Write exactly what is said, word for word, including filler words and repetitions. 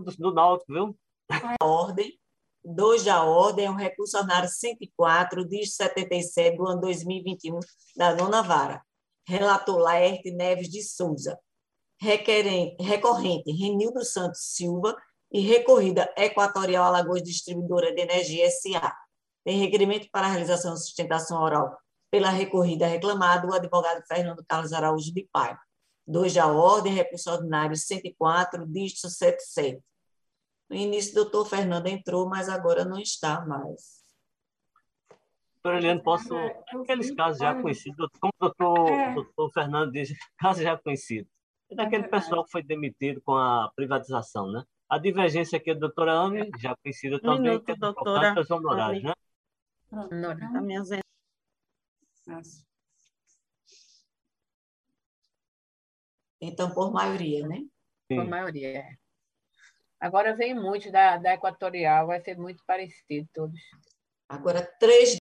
do, do Náutico, viu? Ordem. dois da ordem é um recurso ordinário cento e quatro, dígito setenta e sete, do ano dois mil e vinte e um, da nona vara. Relator Laerte Neves de Souza. Requerente, recorrente Renildo Santos Silva e recorrida Equatorial Alagoas Distribuidora de Energia S A. Tem requerimento para a realização de sustentação oral pela recorrida reclamada, o advogado Fernando Carlos Araújo de Paiva. dois da ordem, recurso ordinário cento e quatro, dígito setenta e sete. No início, o doutor Fernando entrou, mas agora não está mais. Doutora Eliane, posso... Aqueles casos já conhecidos, como o doutor, É. doutor Fernando diz, casos já conhecidos. É daquele É verdade. pessoal que foi demitido com a privatização, né? A divergência aqui é da doutora Ame, já conhecida também, Minuto, que é doutora importante, os honorários, né? Nora, tá me ausentando. Então, por maioria, né? Por maioria, é. Agora vem muito da, da Equatorial, vai ser muito parecido todos. Agora, três